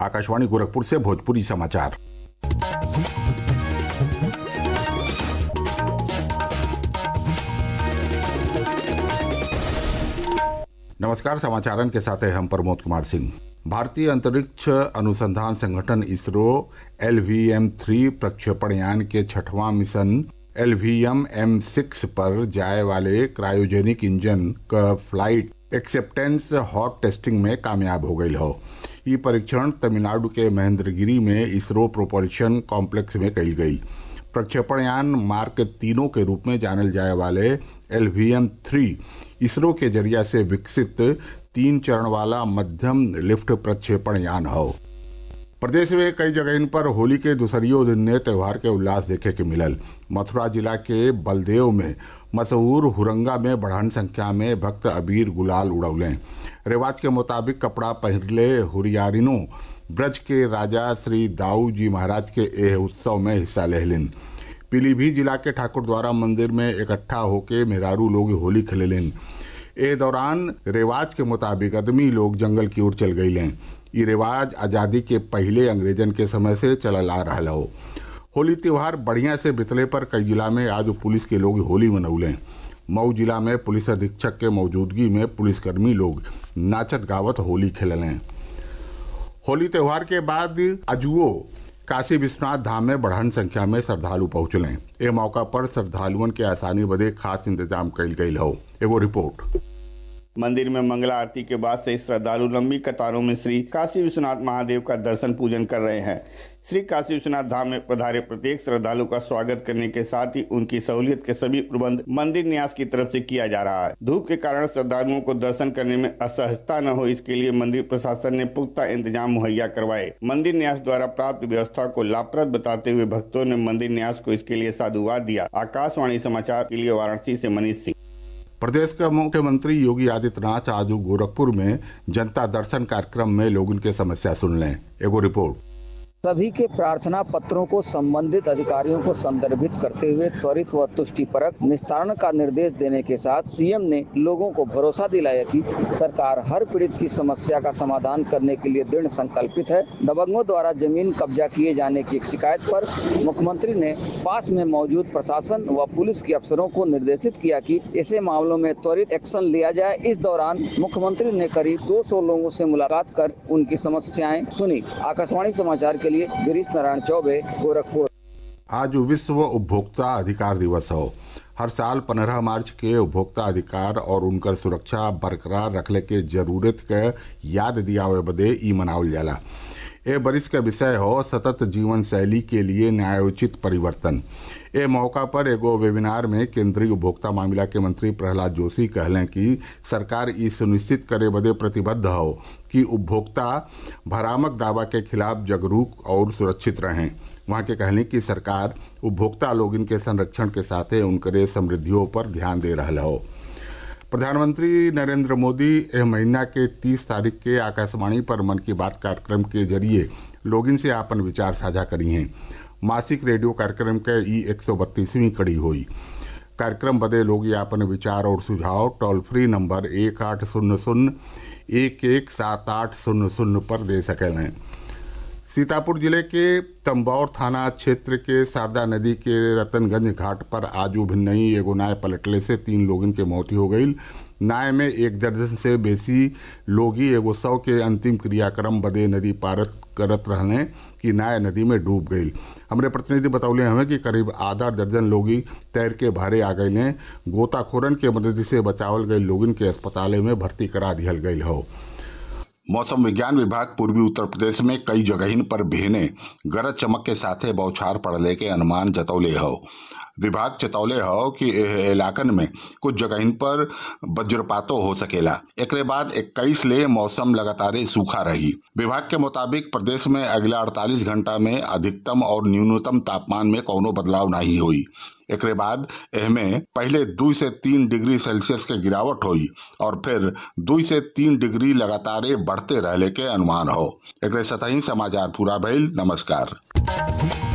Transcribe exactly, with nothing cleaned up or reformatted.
आकाशवाणी गोरखपुर से भोजपुरी समाचार। नमस्कार, समाचारन के साथ हैं हम प्रमोद कुमार सिंह। भारतीय अंतरिक्ष अनुसंधान संगठन ISRO L V M three प्रक्षेपण यान के छठवां mission L V M M six पर जाए वाले क्रायोजेनिक इंजन का फ्लाइट एक्सेप्टेंस हॉट टेस्टिंग में कामयाब हो गई हो। ये परीक्षण तमिलनाडु के महेंद्रगिरी में इसरो प्रोपल्शन कॉम्प्लेक्स में कई गई। प्रक्षेपण यान मार्क तीनों के रूप में जानल जाए वाले L V M three ISRO के जरिया से विकसित तीन चरण वाला मध्यम लिफ्ट प्रक्षेपण यान हो। प्रदेश में कई जगह पर होली के दूसरियों दिन ने त्यौहार के उल्लास देखे के मिलल। मथुरा जिला के बलदेव में मशहूर हुरंगा में बढ़ान संख्या में भक्त अबीर गुलाल उड़ौले। रिवाज के मुताबिक कपड़ा पहनले हुरियारिनों ब्रज के राजा श्री दाऊ जी महाराज के एह उत्सव में हिस्सा लेहलिन। पीलीभीत जिला के ठाकुर द्वारा मंदिर में इकट्ठा होके मेहरारू लोग होली खेलेलिन। ए दौरान रिवाज के मुताबिक आदमी लोग जंगल की ओर चल गईलें। ये रिवाज आज़ादी के पहले अंग्रेजन के समय से चलल आ रहा हो। होली त्योहार बढ़िया से बितले पर कई जिला में आज पुलिस के लोग होली मनौलें। मऊ जिला में पुलिस अधीक्षक के मौजूदगी में पुलिसकर्मी लोग नाचत गावत होली खेलें। होली त्योहार के बाद अजुओ काशी विश्वनाथ धाम में बढ़न संख्या में श्रद्धालु पहुंचलें। ए मौका पर श्रद्धालुओं के आसानी बदे खास इंतजाम कईल गईल हो। एगो रिपोर्ट। मंदिर में मंगला आरती के बाद से श्रद्धालु लंबी कतारों में श्री काशी विश्वनाथ महादेव का दर्शन पूजन कर रहे हैं। श्री काशी विश्वनाथ धाम में पधारे प्रत्येक श्रद्धालु का स्वागत करने के साथ ही उनकी सहूलियत के सभी प्रबंध मंदिर न्यास की तरफ से किया जा रहा है। धूप के कारण श्रद्धालुओं को दर्शन करने में असहजता न हो, इसके लिए मंदिर प्रशासन ने पुख्ता इंतजाम मुहैया करवाए। मंदिर न्यास द्वारा प्राप्त व्यवस्था को लाभप्रद बताते हुए भक्तों ने मंदिर न्यास को इसके लिए साधुवाद दिया। आकाशवाणी समाचार के लिए वाराणसी से मनीष सिंह। प्रदेश के मुख्यमंत्री योगी आदित्यनाथ आज गोरखपुर में जनता दर्शन कार्यक्रम में लोगों के समस्या सुन लें। एगो रिपोर्ट। सभी के प्रार्थना पत्रों को संबंधित अधिकारियों को संदर्भित करते हुए त्वरित व तुष्टिपरक निस्तारण का निर्देश देने के साथ सीएम ने लोगों को भरोसा दिलाया कि सरकार हर पीड़ित की समस्या का समाधान करने के लिए दृढ़ संकल्पित है। दबंगों द्वारा जमीन कब्जा किए जाने की एक शिकायत पर मुख्यमंत्री ने पास में मौजूद प्रशासन व पुलिस के अफसरों को निर्देशित किया कि ऐसे मामलों में त्वरित एक्शन लिया जाए। इस दौरान मुख्यमंत्री ने करीब दो सौ लोगों से मुलाकात कर उनकी समस्याएं सुनी। आकाशवाणी समाचार के गिरीश नारायण चौबे, गोरखपुर। आज विश्व उपभोक्ता अधिकार दिवस हो। हर साल पंद्रह मार्च के उपभोक्ता अधिकार और उनकर सुरक्षा बरकरार रखने के जरूरत के याद दियावे बदे ई मनावल जाला। ए बरिस का विषय हो सतत जीवन शैली के लिए न्यायोचित परिवर्तन। ए मौका पर एगो वेबिनार में केंद्रीय उपभोक्ता मामला के मंत्री प्रहलाद जोशी कहलें कि सरकार ई सुनिश्चित करे बदे प्रतिबद्ध हो कि उपभोक्ता भरामक दावा के खिलाफ जागरूक और सुरक्षित रहें। वहाँ के कहने की सरकार उपभोक्ता लोग इनके संरक्षण के साथ उनके समृद्धियों पर ध्यान दे रहा हो। प्रधानमंत्री नरेंद्र मोदी एह महीना के तीस तारीख के आकाशवाणी पर मन की बात कार्यक्रम के जरिए लोगों से अपन विचार साझा करी हैं। मासिक रेडियो कार्यक्रम के ई एक सौ बत्तीसवीं कड़ी हुई। कार्यक्रम बदे लोग अपन विचार और सुझाव टोल फ्री नंबर एक आठ शून्य शून्य एक एक सात आठ शून्य शून्य पर दे सकें। सीतापुर जिले के तंबौर थाना क्षेत्र के शारदा नदी के रतनगंज घाट पर आज भिन्नई एगो नाय पलटले से तीन लोगों के मौत हो गई। नाय में एक दर्जन से बेसी लोगी एगो सौ के अंतिम क्रियाक्रम बदे नदी पार करत रहने कि नाय नदी में डूब गई। हमारे प्रतिनिधि बतौले हमें कि करीब आधा दर्जन लोगी तैर के भारे आ गए। गोताखोरन के मदद से बचावल गए लोगन के अस्पताल में भर्ती करा दिहल गई हो। मौसम विज्ञान विभाग पूर्वी उत्तर प्रदेश में कई जगहिन पर भेने गरज चमक के साथे बौछार पड़ले के अनुमान जतौले हो। विभाग चेतौले हो कि एह इलाकन में कुछ जगहिन पर वज्रपातो हो सकेला। एकरे बाद इक्कीस ले मौसम लगातार सूखा रही। विभाग के मुताबिक प्रदेश में अगला अड़तालीस घंटा में अधिकतम और न्यूनतम तापमान में कोनो बदलाव नहीं हुई। एकरे बाद एहमें पहले दो से तीन डिग्री सेल्सियस के गिरावट हुई और फिर दो से तीन डिग्री लगातार बढ़ते रहने के अनुमान हो। एकरे सतही समाचार पूरा भइल। नमस्कार।